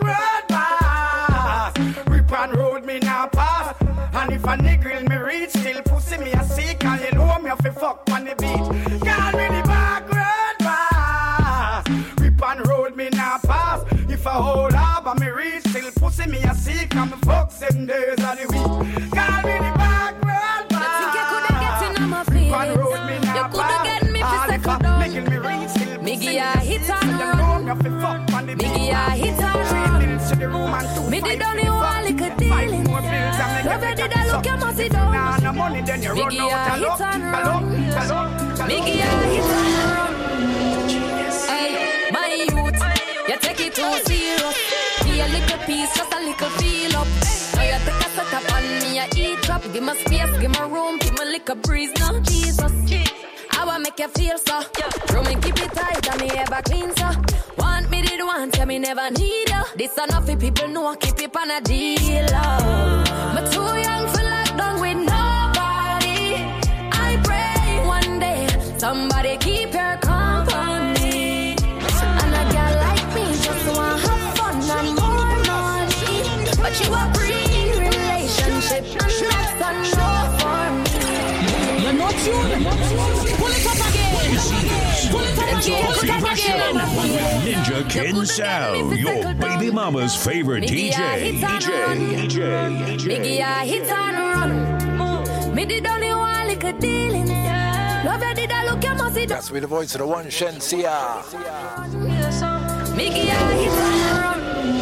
me now pass. And if a nigga me reach, still pussy me a seek. And you know me have to fuck on the beat. Call me the back road pass. Rip and roll me now pass. If a whole harbor me reach, still pussy me a seek. And me fuck seven days of the week. Call me the back road pass. You think you coulda get in on my feelings? Rip and roll me now You coulda pass. get me for second down. Me give ya hit and run. Me give ya hit and run. Me did only one little dealing. Love you did I look you must sit down. Me give ya hit and run. Me give ya hit and run. Hey, my youth, you take it too serious. Be a little piece, just a little feel up. Now you take a set up on me, I eat up. Give me space, give me room, give me little breeze. Now Jesus, I wanna make you feel so. Room and keep it tight, and me ever clean so. Want me did want, tell me never need you. This enough for people know, keep it on a deal. But too young for lockdown with nobody. I pray one day somebody keep your company. And a girl like me just wanna have fun and more money. But you a pre-relationship and that's a no for me. You're not tuned. Pull it up again. Pull it up again. Pull it up again. Ninja Kin Sound, your baby mama's favorite D J. D J. D J. Me give ya hit and run. Me did only one little dealing. Love you did I look you must see. That's with the voice of the one Shen Sia. Me give ya hit and run.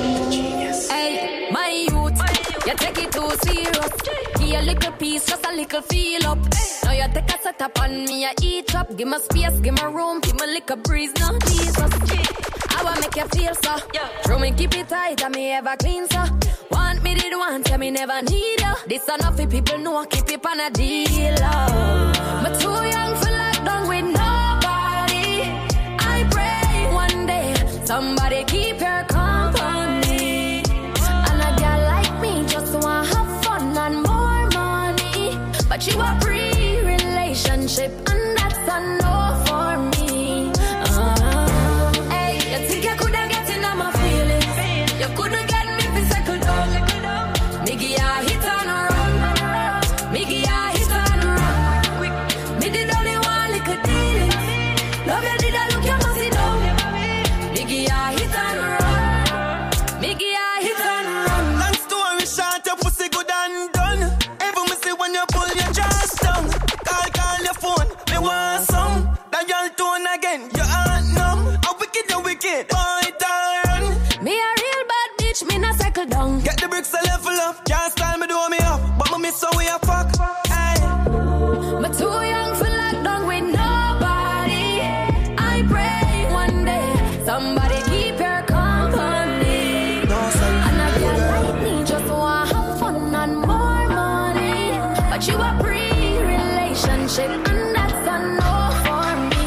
Hey, my youth, you take it too serious. Give a little piece, just a little feel up. Now you take a set up on me, I eat up. Give me space, give me room, give me little breeze. Now Jesus, I wanna make you feel so. Room and keep it tight, and me ever clean so. Want me did want, tell me never need you. This enough for people know, keep it on a deal. But too young for lockdown with nobody. I pray one day somebody keep your company. And a girl like me just wanna have fun and more money. But you a pre-relationship and that's a no for me. Uh-huh. Hey, you think you coulda get in on my feelings? You coulda get me for second down. Me give ya hit and run. Me give ya hit and run. Me did only one little deal. Love you did I look you must sit down. Me give ya hit and run. Me give ya hit and run. Long story short, your pussy good and done. Ever me see when you pull your jaws down. Call, call your phone, me want some. Dial tone again, your heart numb. A wicked, a wicked, boy, turn. Me a real bad bitch, me not cycle down. Get the bricks a level up. Can't style me, do me up. But me miss how we a fuck. Hey. But too young for lockdown with nobody. I pray one day somebody keep your company. And a girl like me just wanna have fun and more money. But you a pre-relationship and that's a no for me.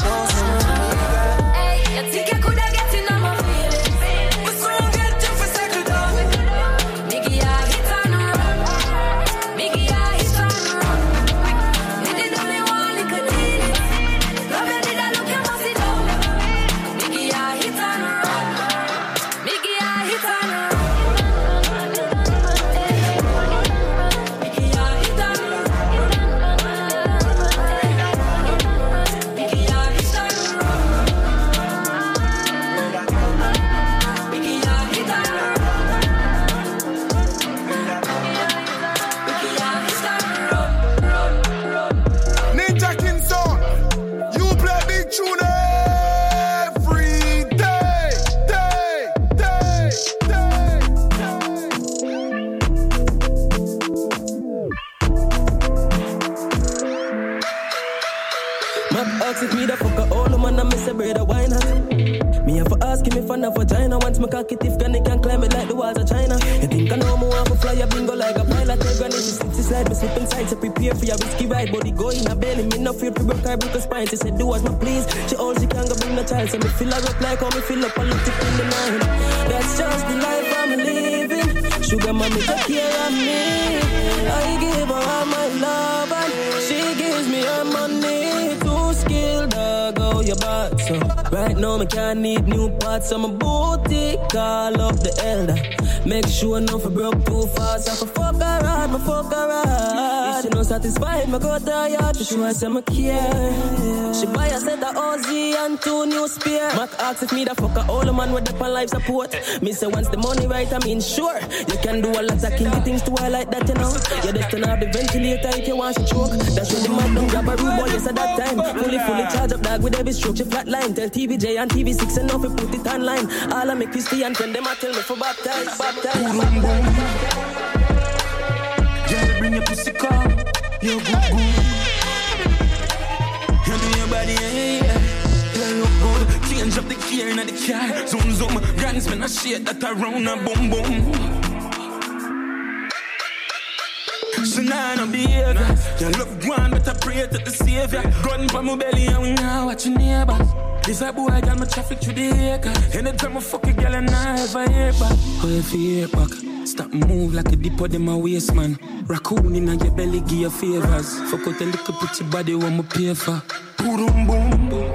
Hey, you think you coulda get in on my feelings? We soon get you for cycle down. Me give ya hit and run. Me give ya hit and run. Me did only one little deal. Love you did I look you must sit down. Me give ya hit and run. Me give ya hit and run. Me give ya hit and run. Me give ya hit and run. Me give ya hit and run. Ninja Kin Sound. You play big tune every day, day, day, day, Mac ask if me the fuck a all man, I miss a brother, why not? Me have to ask him if I know vagina. Once my cock it, if granny can climb it like the walls of China. You think I know me want to fly a bingo like a pilot? Tell granny she sits slide, me slip inside to prepare for your risky ride. Body go in a belly, me no fear to break her, break her spine. She said do as me please. She all she can go bring the child. So me fill her up like how me fill up a little in the night. That's just the life I'm living. Sugar mommy take care of me. I give her all my love and she gives me her money. Too skilled dog, oh you bought so right. right now, me can't need new parts. I'm a booty, call up the elder. Make sure nothing broke too fast. I can fuck her hard, me fuck her hard. If she not satisfied, me go tired. To show her say me care. She buy a set of O Z and two new spare. Mac asks if me da fuck her all the man with the pan life support. Me say once the money right, I mean sure. You can do a lot of kinky things to her like that, you know. You're destined to have the ventilator if you want to choke. That's when the man don't grab a room boy, yes at that time. Fully, fully charge up dog with every stroke. She flat line. Tell T V J and T V six enough, we put it online. All I make is stay and friend them, I tell me for baptize, baptize. Boom, boom, boom. Girl, bring your pussy call. You're good, good. You do your body, yeah, yeah. You look good. Change up the gear in the car. Zoom, zoom. Granny spin a shit that around a boom, boom. So now no behavior. You look one, but I pray to the savior. Gun for my belly and we now watch your neighbors. This a boy got my traffic through the acre. Anytime I fuck a girl and I ever hear back. Oh, if you hear back, stop move like a dip of them a waist, man. Raccoon in your belly give you favors. Fuck out a little pretty body when me pay for. Boom, boom, boom.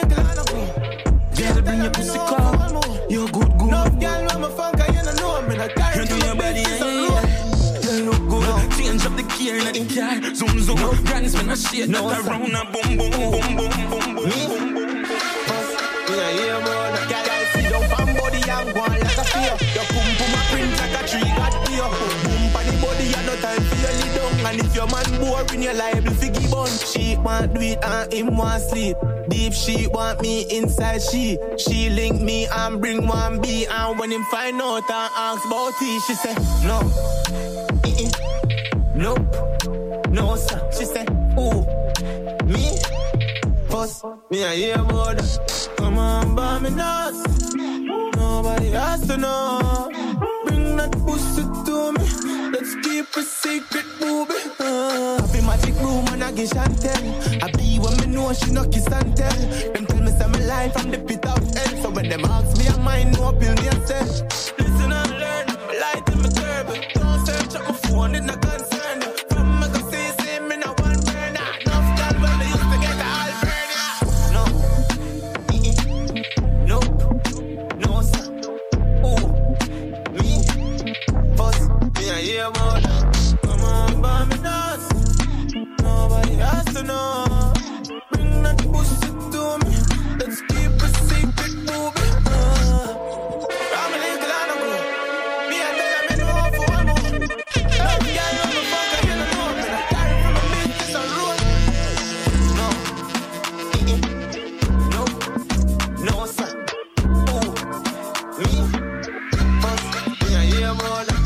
Girl, bring your pussy call. You're good, good. No girl, I'm a funker, you don't know me. You do your body, yeah, yeah. You look good. Change up the gear in the car. Zoom, zoom. Granny spin a shit that around a boom, boom, boom, boom, boom, boom, boom, boom. Yeah, yeah, man. Girl, I see down from body and go on like a spear. Your pum pum a print like a tree, got beer. Boom for the body, you no time for your lay down. And if your man boring, you're liable to give on. She want do it and him want sleep. Deep she want me inside she. She link me and bring one B. And when him find out and ask about it, she say no. Mm-mm. Nope. No sir. She say ooh. Me? First, me a hear about that. Come on, buy me nuts. Nobody has to know. Bring that pussy to me. Let's keep a secret, booby. Uh, I be magic room and I get Chantel. I be when me know she no kiss and tell. Them tell me say my life from the pit of hell. So when them ask me, I mind no pill me and say. Listen and learn. My light in my turban. Don't search up my phone, it's not concerned. From my go see, see me no one burner. Enough girl when they used to get a all burner. No. Mm-mm. Nope. No sir. Ooh. Me. First. Me a hear about that. Come on, buy me nuts. Nobody has to know. Bring that pussy to me. Let's keep a secret moving. Uh, I'm a little out of room. Me and them, I know for one more. Love me, I know my fucker, you don't know me. I carry from a business on road. No. Mm-mm. No. No, sir. Ooh. Me. First. Me a hear about that.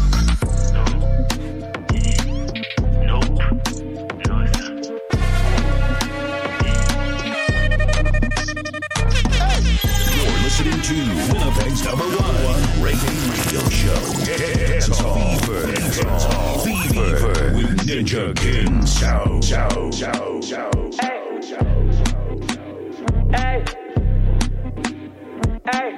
Listening to Winnipeg's number one reggae radio show. Dance Hall Fever. Dance Hall Fever with Ninja King Sound. Sound. Sound. Sound. Hey. Hey. Hey.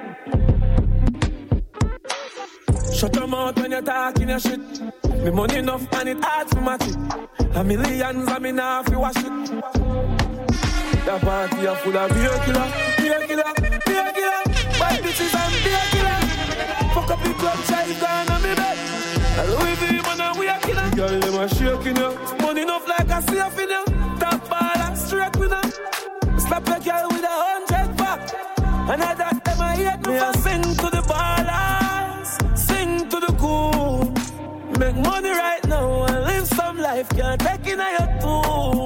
Shut your mouth when you're talking your shit. Me money enough and it hard to match it. A millions and me now fi wash it. That party a full of beer killer, beer killer, beer killer. White bitches and beer killer. Fuck up the club, child gone on me bed. A Louis V man and we a killer. Girl them a shaking you. Money enough like a safe in you. Top baller, straight winner. Slap a girl with a hundred pack. And I that them a hate me. I sing to the ballers, sing to the cool. Make money right now and live some life. Can't take in a your tomb.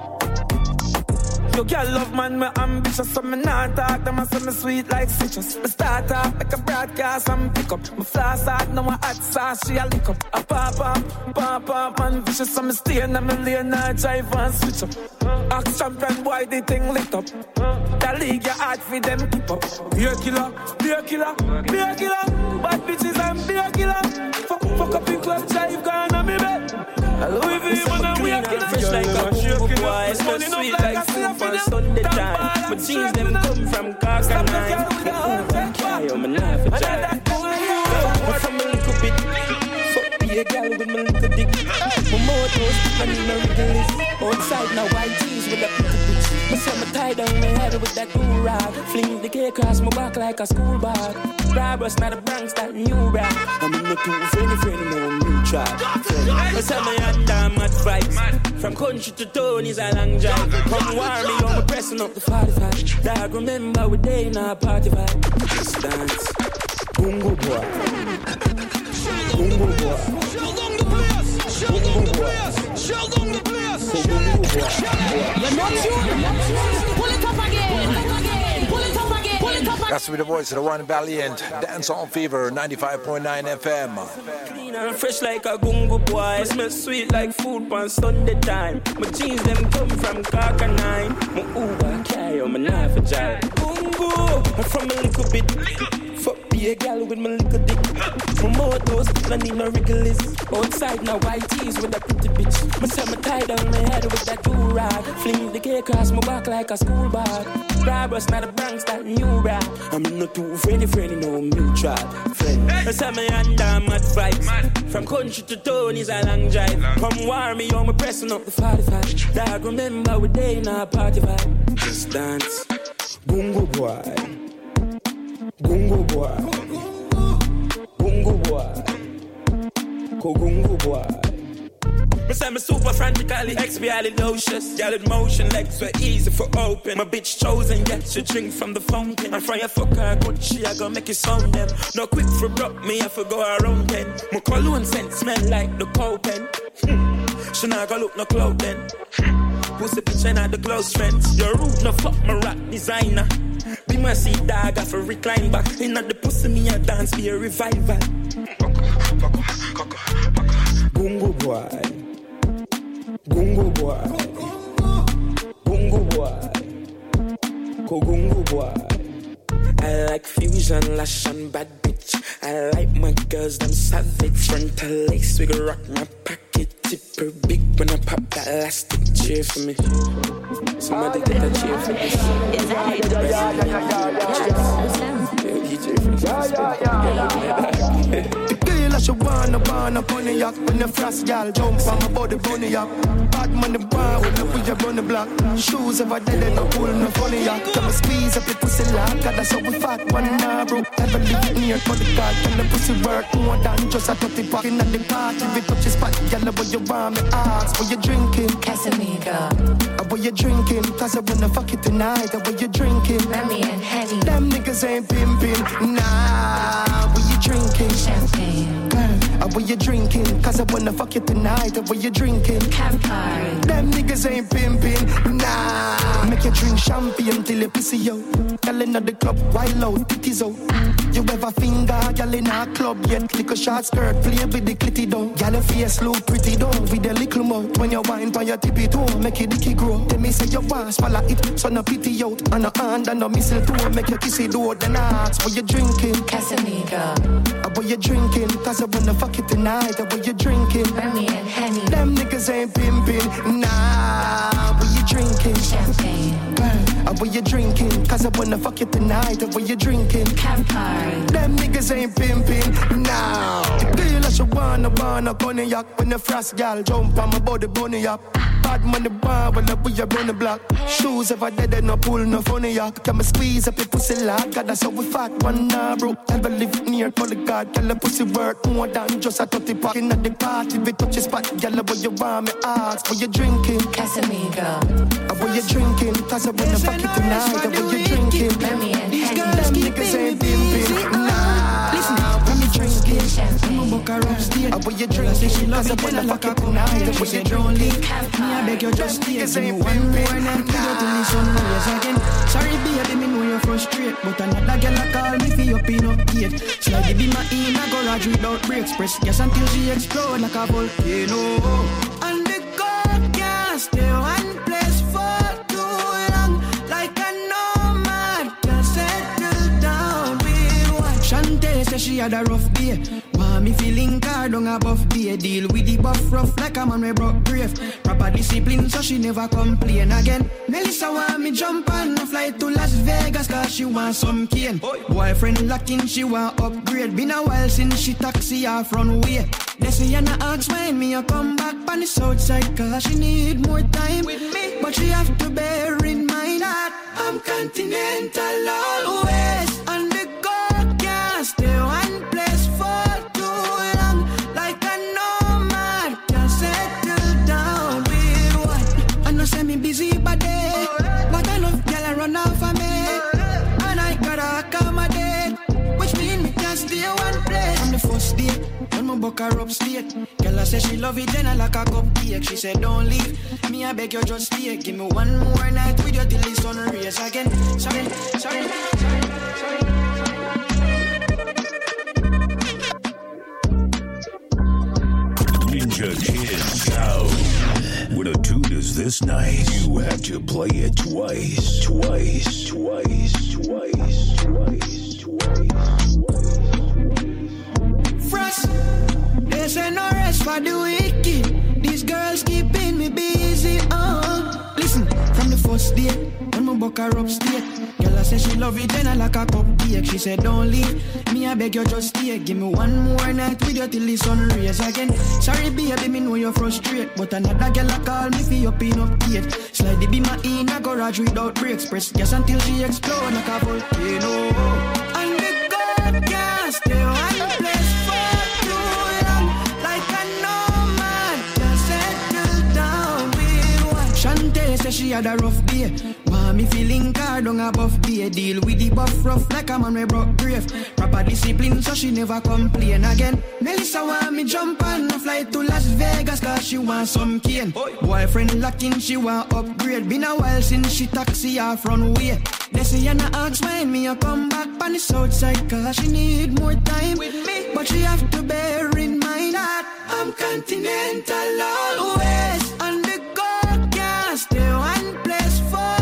Yo, girl love man, me ambitious, so me not talk. Them a say me sweet like citrus. Me start off like a broadcast and pick up. Me floss out, now a hot sauce, she a lick up. A pop up, pop up, man vicious, so me stay in me lane, I drive and switch up. Ask champion boy, the thing lit up. That league your heart for them keep up. Beer killer, beer killer, beer killer. Bad bitches and beer killer. Fuck, fuck up in club, drive gone on me bed. Louis V, man, and we are killer. Fresh like a boo boy, smell sweet like food for Sunday time. My jeans them come from Cork and Nine. Carry on my knife and jive. I'm from a little bit. Fuck be a girl with my little dick. My motors, I need my little list. Outside now white jeans with a pretty bitch. I set my tie down my head with that cool rag. Fling the K across my back like a school bag. Robbers, not a Bronx, that new rag. I'm not too friendly, friendly, no new trap. I set my hand down mad vibes. From country to town is a long drive. Come war me, I'm pressing up the forty-five. Dog, remember we day in our party vibe. Just dance. Bungo boy. Bungo boy. Shell down the place. Shell down the place. Shell down the place. You're not sure. Pull it up again. Pull it up again. Pull it up again. That's with the voice of the one valiant Dance on Fever ninety-five point nine F M. Clean and fresh like a gungo boy. Smell sweet like food on Sunday time. My jeans them come from Kaka nine. My Uber carry on my knife agile. Gungo, I'm from a little bit. Fuck be a gal with my little dick. My motos, I need no wriggles. Outside now white tees with a pretty bitch. My summer tie down my head with that do-rag. Fling the K across my back like a school bag. Robbers, not a Bronx, that new rag. I'm not too friendly, friendly, no new trap. Friend, I set my hand down mad vibes. From country to town is a long drive. Come war me, I'm pressing up the forty-five. Dog, remember we day in our party vibe. Just dance. Bungo boy. Gungo boy, Gungo boy, Kogungo boy. Me say me super frantically, expialidocious. Y'all in motion, legs were easy for open. My bitch chosen, yeah, she drink from the fountain. And from your fuck her good, she I gonna make it sound them. No quick for rock me, I for go around ten. My cologne scent smell like the cold pen. Hmm. She not gonna look no cloud then. Pussy bitch ain't not the close friends. Your rude, no fuck my rap designer. Be my seat dog, I for recline back. Inna the pussy me a dance, be a revival. Gungo boy, Gungo boy, Gungo boy, Kogungo boy. I like fusion, lash and bad bitch. I like my girls, them savage. Front of lace, we go rock my pocket. Tipper big when I pop that elastic. Cheer for me. Somebody take a cheer for me. Is that it? The girl I should wanna wanna bunny yak. When the frost gal jump on my body bunny yak. Bad man the bar when the we run the block. Shoes over there they no pull no funny yak. Come and squeeze up your pussy like that. That's how we fat one now bro. Ever live near for the god. And the pussy work more than just a thirty pack. In the party we touch your spot. Girl where you want me ask. Where you drinking? Casamiga. Or where you drinking? Cause I wanna fuck you tonight. Or where you drinking? Remy and Henny. Them niggas ain't pimpin'. Nah, where you drinking? Champagne. Or where you drinking? Cause I wanna fuck you tonight. Or where you drinking? Campari. Them niggas ain't pimpin'. Nah, make you drink champagne till you pissy out. Girl inna the club, wild out, titties out. You ever finger, girl in a club yet? Little short skirt, play with the clitty down. Girl face look pretty down with the little mouth. When you wine pon your tippy toe, make it dicky grow. Tell me say you want swallow it, so no pity out. And no hand and no mistletoe, make you kiss it out. Then I ask, what you drinking? Casamiga. Or what you drinking? Cause I wanna fuck it tonight. Or what you drinking? Remy and Henny. Them niggas ain't pimpin'. Nah, what you drinking? Champagne. Or what you drinking? Cause I wanna fuck you tonight. Or what you drinking? Campari. Them niggas ain't pimpin'. Nah, the girl I should wanna wanna bunny yak. When the frost gal jump on my body bunny up. Bad man the bar when the we run the block. Shoes over there they no pull no funny yak. Can me squeeze up your pussy like God. That's how we fat one now bro. Ever live near for the God. Tell the pussy work more than just a thirty pack. Inna the party we touch your spot. Girl where you want me ask. Where you drinking? Casamiga. Or where you drinking? Cause I wanna fuck you tonight. Or where you drinking? Remy and Henny. Them niggas ain't pimpin'. Nah, listen, when you drinking? Champagne. Or where you drinking? Cause I wanna fuck you tonight. Or where you drinking? Campari. I beg you just stay. Give me one more and I'm clear to listen ways again. Sorry baby, me know you're frustrated, but another girl a call me for your pin up gate. Slide it in my in a garage without brakes. Press gas until she explode like a volcano. And the God can't stay one place for too long. Like a nomad can settle down with one. Shantae says she had a rough day. Want me feeling card on a buff day. Deal with the buff rough like a man we broke grave. Proper discipline so she never complain again. Melissa want me jump on a flight to Las Vegas cause she want some cane. Boyfriend locked in, she want upgrade. Been a while since she taxi her front way. They say and I ask when me a come back on the south side cause she need more time with me. But she have to bear in mind continental always. And the girl can't stay one place for too long. Like a nomad can settle down with one. I know say me busy body, but I love girl I run off of me. And I gotta accommodate, which mean me can't stay one place. From the first day, when my buck her upstate, girl I say she love it, then I like a cupcake. She said don't leave, me I beg you just stay. Give me one more night with you till the sun rays again. Sorry, sorry, sorry, sorry. Ninja Kid Sound. When a tune is this nice, you have to play it twice, twice, twice, twice, twice, twice. Frost, they say no rest for the wicked. These girls keeping me busy, uh. Listen, from the first day, when my buck her upstate, girl I say she love it, then I like a cupcake. She said don't leave, me I beg you just stay. Give me one more night with you till the sun rays again. Sorry baby, me know you're frustrated, but another girl I call me for your pin update. Slide the beam in a garage without brakes, press gas until she explode like a volcano. And the girl can't stay one place for too long. Like a nomad can settle down with one. Shantae say she had a rough day. Me feeling card on above day. Deal with the buff rough like a man we broke grave. Proper discipline so she never complain again. Melissa want me jump on a flight to Las Vegas cause she want some cane. Boyfriend locked in, she want upgrade. Been a while since she taxi off runway. They say you not ask when me a come back on the south side cause she need more time with me. But she have to bear in mind that I'm continental always. And the girl can't stay one place for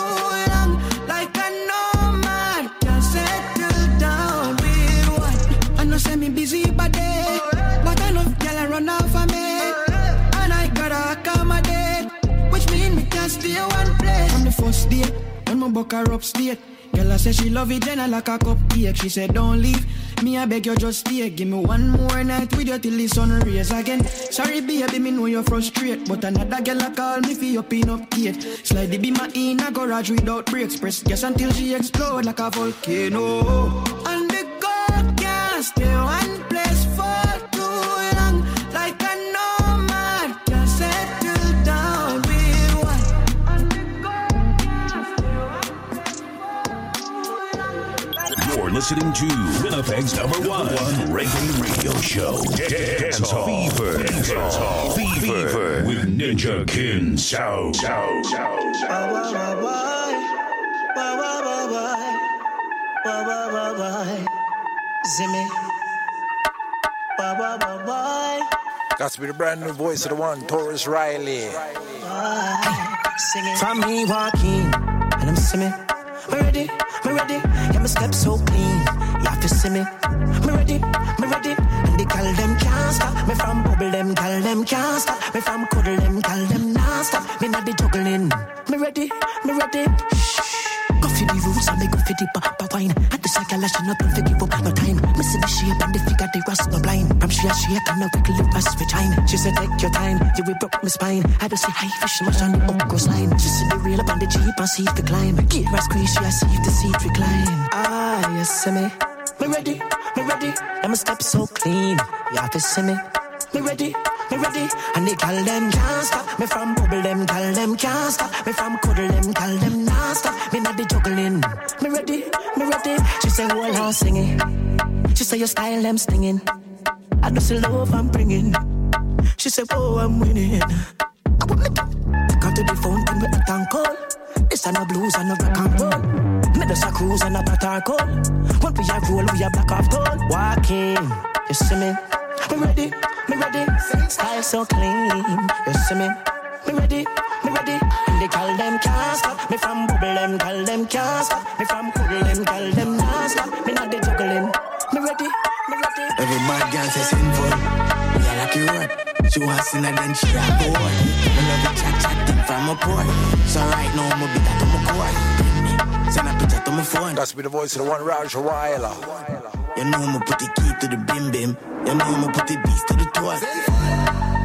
me busy body, but I love girl I run off of me. And I gotta accommodate, which mean me can't stay one place. From the first day, when my buck her upstate, girl I say she love it, then I like a cupcake. She said don't leave, me I beg you just stay. Give me one more night with you till the sun rays again. Sorry baby, me know you're frustrated, but another girl I call me for your pin update. Slide the beam in a garage without brakes, press gas until she explode like a volcano. And the girl can't stay one place for too long. Like a nomad can settle down with one. You're listening to Winnipeg's number one reggae radio show, Dancehall Fever. Dancehall Fever with Ninja Kid Sound. Sound. Sound. Zimmy. Bye, bye, bye, bye. Got to be the brand new voice of the one, Taurus Riley. From me walking, and I'm simming. Me ready, me ready. Yeah, my steps so clean. You have to see me. Me ready, me ready. And they call them can't stop. Me from bubble them, call them can't stop. Me from cuddle them, call them not stop. Me not the juggling. Me ready, me ready. Go for the rules and me go for the papa wine. At the psychology, not to give up no time. Me see the shape and the figure, the rust no blind. From she a shake and no wiggle the rust vagina. She said take your time, you will broke my spine. I don't see high fish much on the up goes line. She see the real up on the jeep and see if the climb. Gear a squeeze, she a see if the seat recline. Ah, you see me. Me ready, me ready. And my steps so clean. You have to see me. Me ready, me ready. And they call them can't stop. Me from bubble them, call them can't stop. Me from cuddle them, call them not stop. Me not the juggling. Me ready, me ready. She say whole house singing. She say your style them stinging. I do see love I'm bringing. She say whoa I'm winning. I put me take out to the phone and we hot and cold. This and a blues and a rock and roll. Me just a cruise and a butter cold. When we a roll we a black off toll. Walking, you see me. Me ready, me ready. Style so clean, you see me. Me ready, me ready. And they call them can't stop. Me from bubble them, call them can't stop. Me from cuddle them, call them not stop. Me not the juggling. Me ready, me ready. Every bad girl says sinful. Me a like you word. She wants sinner then she a boy. Me love the chat chat thing from my boy. So right now I'ma be that to my core. Send a picture to my phone. That's be the voice of the one Raj Wyler. You know I'ma put the key to the bim bim. You know I'ma put the beast to the toes.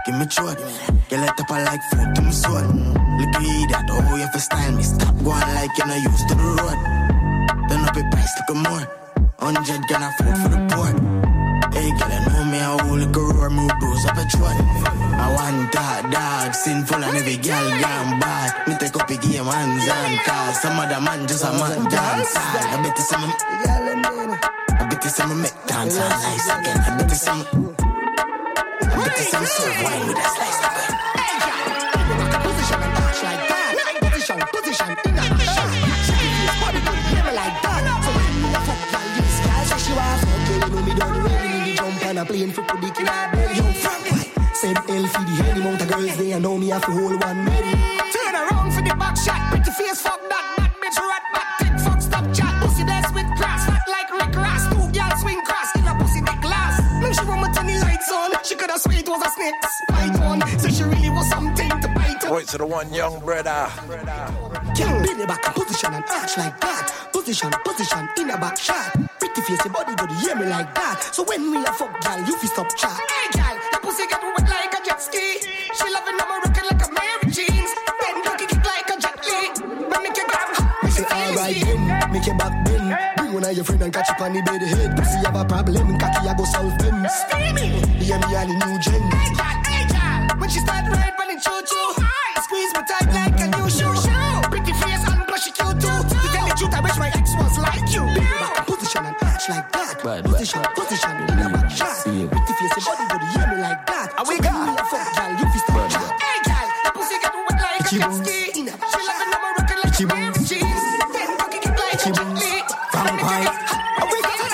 give me throat. Get let up like food to me soul. Look at that, oh, you for style me. Stop going like you're not used to the road. Turn up your price, look more. Hundred can afford for the poor. Hey, girl, I know me, I will look a roar, move bruise up a throat. I want that dog, sinful and every girl gone bad. Me take up a game hands on, cause some other man just a man dance. I bet you some, I bet you some make dance all nice again. I bet you some, I bet you some serve wine with a slice of it. Position and touch like that. Position, position in a shot. Shake your face, body good, hear me like that. So when you a fuck, girl, you sky, so she was okay. You know me done ready in the jump and a plane for put the killer belly. Yo, from white, said L for the heady amount of girls they know me have to hold one ready. Turn around for the back shot, pretty face, fuck that, bad bitch, rat, bad tick, fuck, stop chat. Pussy blessed with grass, fat like Rick Ross. Two girls swing cross, in a pussy neck glass. When she want me turn the lights on, she could have sweet was a snake, spite on. So she really was something to bite on. Wait to the one young brother. Can't be the back position and touch like that. Position, position in a back shot. Pretty face, your body go to hear me like that. So when we a fuck, girl, you fi stop chat. Hey, girl, the pussy get wet like a jet ski. She loving them rockin' like a Mary Jeans. Then cocky kick like a jet ski. But make your grab. Me say alright then, make your back bend. Bring one of your friend and catch up on the bed head. Pussy have a problem, cocky I go solve them. Steamy, yeah me and the new gen. Hey, girl, hey, girl, when she start right when it choo-choo. Squeeze me tight like a new shoe. Pretty face and blushy cute too. To tell the truth, I wish my ex was like you. Back position and touch like that. Bad, position, bad. Position in a back shot. Pretty face, your body go to hear me like that. And we got me a fuck, girl, you fi stop chat. Hey, girl, the pussy get wet like a jet ski. She loving them rockin' like a Mary Jeans. Then cocky kick like a jet ski. Vampire. And we got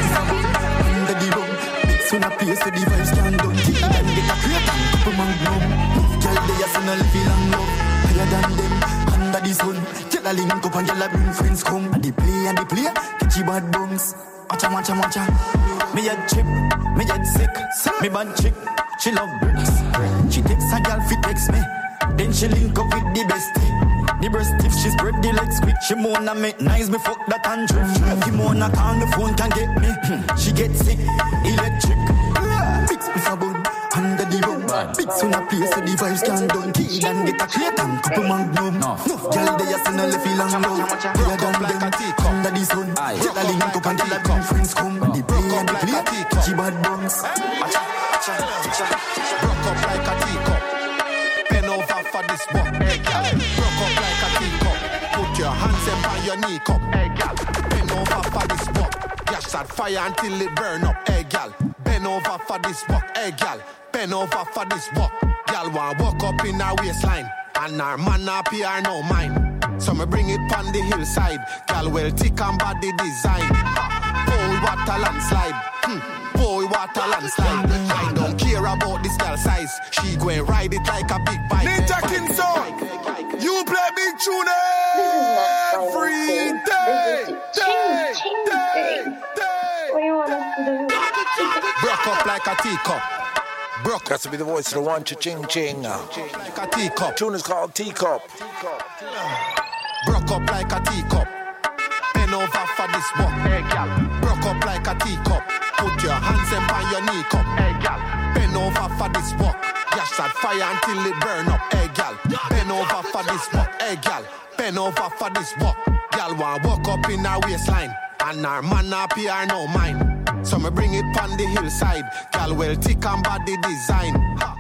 under the rum. Soon a place to the vibes can done. Then get a crate and couple magnum. Girl, they a son a live long love. Higher than them, under the sun. Girl a link up and girl a bring friends come. And they play and they play, catch you bad bungs. Watcha, watcha, watcha. Me head chip, me head sick. Me bad chick, she love bricks. She takes a girl fit text me. Then she link up with the bestie. The breast if she spread the legs quick. She moan and make nice, me fuck that and drift. If you moan a call, the phone can get me. She get sick, electric. Fix me for bun, under the rum. Big soon a place so the vibes can done. Kid and get a crate and couple magnum. Nuff girl they a send a left long long. Higher than them, under the sun. Tell a link up and tell a bring friends come. And they play and they play, catchy bad bungs. Broke up like a teacup. Pen over for this buck. Hey, girl. Broke up like a teacup. Put your hands up on your knee cup. Hey, girl. Pen over for this buck. Gash that fire until it burn up. Hey, girl. Bend over for this buck. Hey, girl. Bend over for this buck. Girl want walk up in her waistline. And her man not pay her no mind. So me bring it on the hillside. Girl well thick and body design. Boy water landslide. Hmm. Boy water landslide. I don't care about this girl size. She go and ride it like a big bike. Ninja King song. You play big tune every day. Day, day, day. What do you want us to do? Broke up like a teacup. Broke. That's to be the voice of the one cha-ching ching. Like a teacup. Tune is called Teacup. Broke up like a teacup. Bend over for this buck. Hey, girl. Broke up like a teacup. Put your hands up on your knee cup. Hey, girl. Bend over for this buck. Gash that fire until it burn up. Hey, girl. Bend over for this buck. Hey, girl. Bend over for this buck. Girl want walk up in her waistline. And her man not pay her no mind. So me bring it on the hillside. Girl well thick and body design. Ha.